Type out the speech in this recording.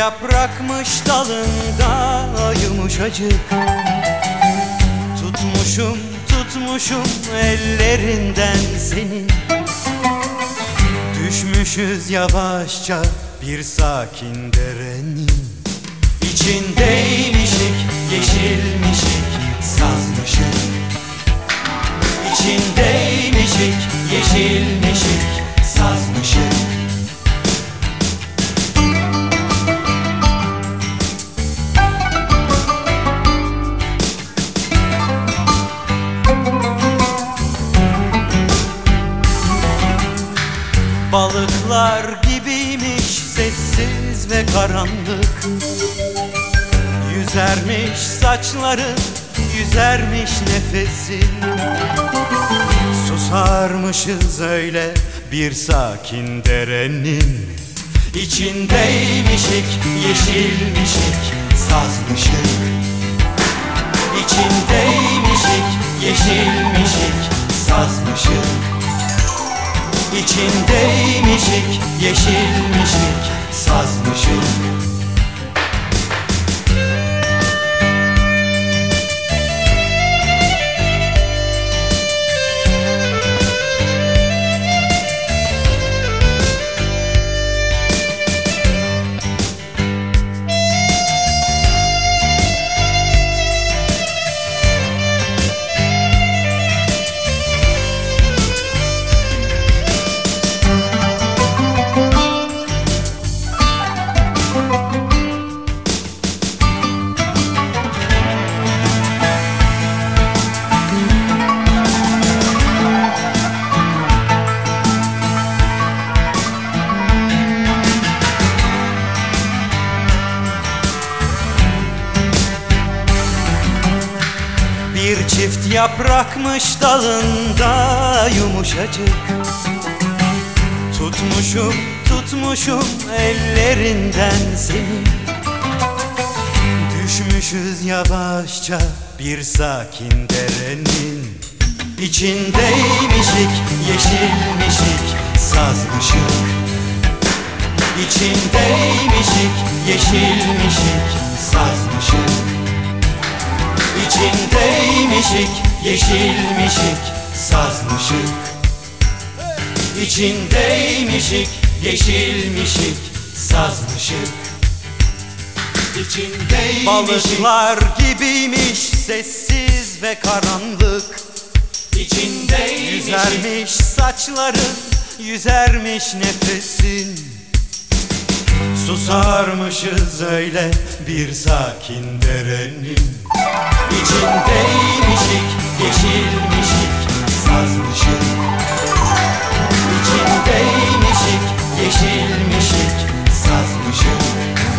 yaprakmış dalında yumuşacık. Tutmuşum ellerinden seni. Düşmüşüz yavaşça bir sakin derenin İçindeymişik, yeşilmişik, sazmışık. İçindeymişik, yeşilmişik, sazmışık. Balıklar gibiymiş sessiz ve karanlık. Yüzermiş saçların, yüzermiş nefesin. Susarmışız öyle bir sakin derenin İçindeymişik, yeşilmişik, sazmışık. İçindeymişik, yeşilmişik, sazmışık. İçindeymişik, yeşilmişik, sazmışık. Bir çift yaprakmış dalında yumuşacık. Tutmuşum ellerinden seni. Düşmüşüz yavaşça bir sakin derenin İçindeymişik, yeşilmişik, sazmışık. İçindeymişik, yeşilmişik, sazmışık. İçindeymişik, yeşilmişik, sazmışık. İçindeymişik, yeşilmişik, sazmışık. İçindeymişik. Balıklar gibiymiş sessiz ve karanlık. İçindeymişik. Yüzermiş saçların, yüzermiş nefesin. Susarmışız öyle bir sakin derenin İçindeymişik, yeşilmişik, sazmışık. İçindeymişik, yeşilmişik, sazmışık.